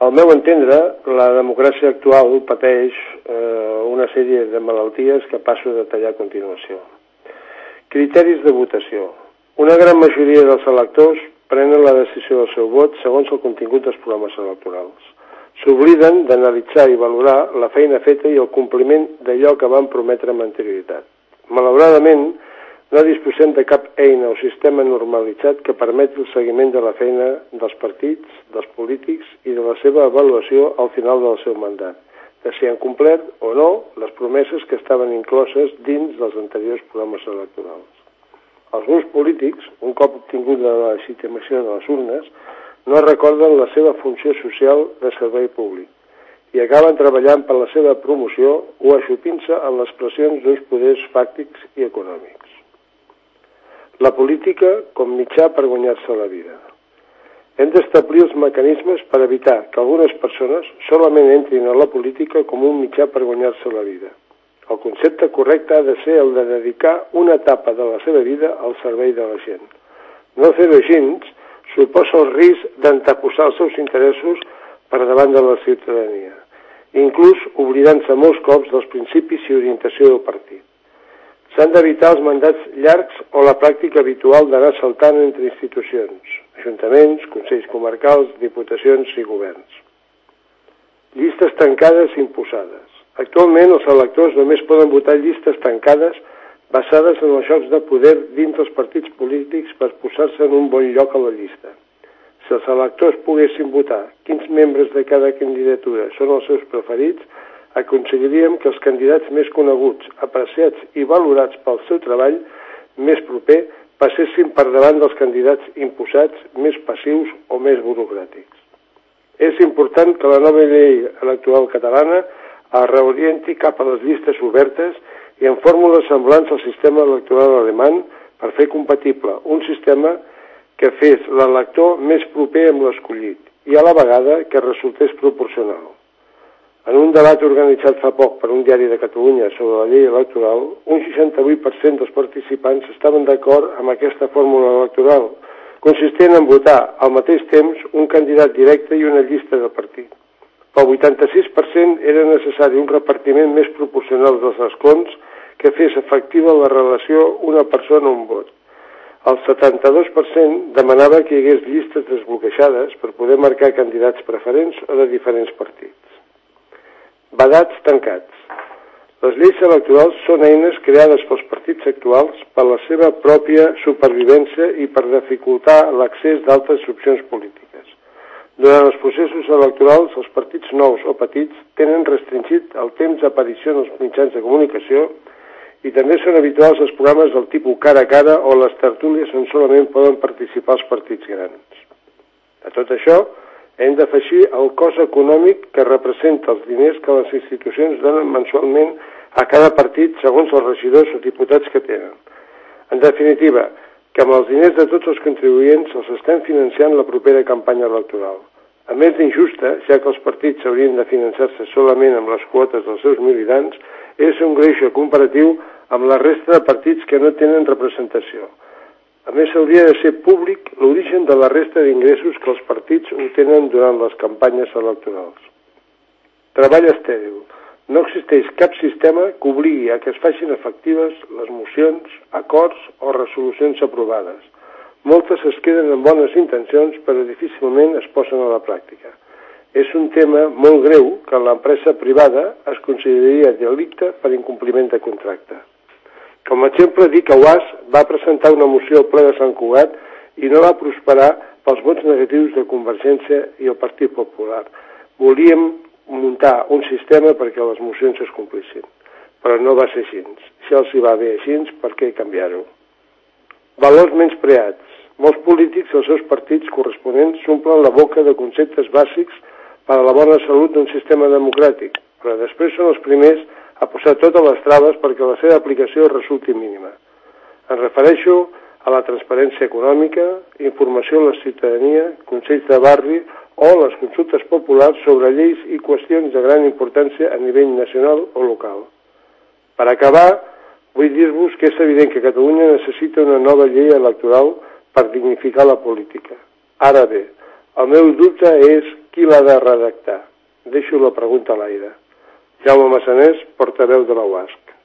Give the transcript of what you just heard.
Al meu entendre, la democràcia actual pateix una sèrie de malalties que passo a detallar a continuació. Criteris de votació. Una gran majoria dels electors prenen la decisió del seu vot segons el contingut dels programes electorals. S'obliden d'analitzar i valorar la feina feta i el compliment d'allò que van prometre amb anterioritat. Malauradament, no disposem de cap eina o sistema normalitzat que permeti el seguiment de la feina dels partits, dels polítics i de la seva avaluació al final del seu mandat, de si han complert o no les promeses que estaven incloses dins dels anteriors programes electorals. Els grups polítics, un cop obtingut la legitimació de les urnes, no recorden la seva funció social de servei públic i acaben treballant per la seva promoció o aixopint-se en les pressions d'uns poders fàctics i econòmics. La política com mitjà per guanyar-se la vida. Hem d'establir els mecanismes per evitar que algunes persones solament entrin a la política com un mitjà per guanyar-se la vida. El concepte correcte ha de ser el de dedicar una etapa de la seva vida al servei de la gent. No fer-ho així suposa el risc d'anteposar els seus interessos per davant de la ciutadania, inclús oblidant-se molts cops dels principis i orientació del partit. S'han d'evitar els mandats llargs o la pràctica habitual d'anar saltant entre institucions, ajuntaments, consells comarcals, diputacions i governs. Llistes tancades imposades. Actualment els electors només poden votar llistes tancades basades en els jocs de poder dins dels partits polítics per posar-se en un bon lloc a la llista. Si els electors poguessin votar quins membres de cada candidatura són els seus preferits, aconseguiríem que els candidats més coneguts, apreciats i valorats pel seu treball més proper passessin per davant dels candidats imposats més passius o més burocràtics. És important que la nova llei electoral catalana es reorienti cap a les llistes obertes i en fórmules semblants al sistema electoral alemany per fer compatible un sistema que fes l'elector més proper amb l'escollit i a la vegada que resultés proporcional. En un debat organitzat fa poc per un diari de Catalunya sobre la llei electoral, un 68% dels participants estaven d'acord amb aquesta fórmula electoral, consistent en votar al mateix temps un candidat directe i una llista de partit. Pel 86% era necessari un repartiment més proporcional dels escons que fes efectiva la relació una persona un vot. El 72% demanava que hi hagués llistes desbloquejades per poder marcar candidats preferents o de diferents partits. Vedats tancats. Les lleis electorals són eines creades pels partits actuals per la seva pròpia supervivència i per dificultar l'accés d'altres opcions polítiques. Durant els processos electorals, els partits nous o petits tenen restringit el temps d'aparició en els mitjans de comunicació i també són habituals els programes del tipus cara a cara o les tertúlies on solament poden participar els partits grans. A tot això, hem d'afegir el cost econòmic que representa els diners que les institucions donen mensualment a cada partit segons els regidors o diputats que tenen. En definitiva, que amb els diners de tots els contribuents els estem financiant la propera campanya electoral. A més d'injusta, ja que els partits haurien de finançar-se solament amb les quotes dels seus militants, és un greuge comparatiu amb la resta de partits que no tenen representació. A més, hauria de ser públic l'origen de la resta d'ingressos que els partits obtenen durant les campanyes electorals. Treball estèril. No existeix cap sistema que obligui a que es facin efectives les mocions, acords o resolucions aprovades. Moltes es queden amb bones intencions, però difícilment es posen a la pràctica. És un tema molt greu que en l'empresa privada es consideraria delicte per incompliment de contracte. Com a exemple, dic que UAS va presentar una moció al ple de Sant Cugat i no va prosperar pels vots negatius de Convergència i el Partit Popular. Volíem muntar un sistema perquè les mocions es complissin, però no va ser així. Si els hi va bé així, per què canviar-ho? Valors menyspreats. Molts polítics i els seus partits corresponents s'omplen la boca de conceptes bàsics per a la bona salut d'un sistema democràtic, però després són els primers a posar totes les traves perquè la seva aplicació resulti mínima. Em refereixo a la transparència econòmica, informació a la ciutadania, consells de barri o les consultes populars sobre lleis i qüestions de gran importància a nivell nacional o local. Per acabar, vull dir-vos que és evident que Catalunya necessita una nova llei electoral per dignificar la política. Ara bé, el meu dubte és qui l'ha de redactar? Deixo la pregunta a l'aire. Jaume Massanés, portaveu de la UASC.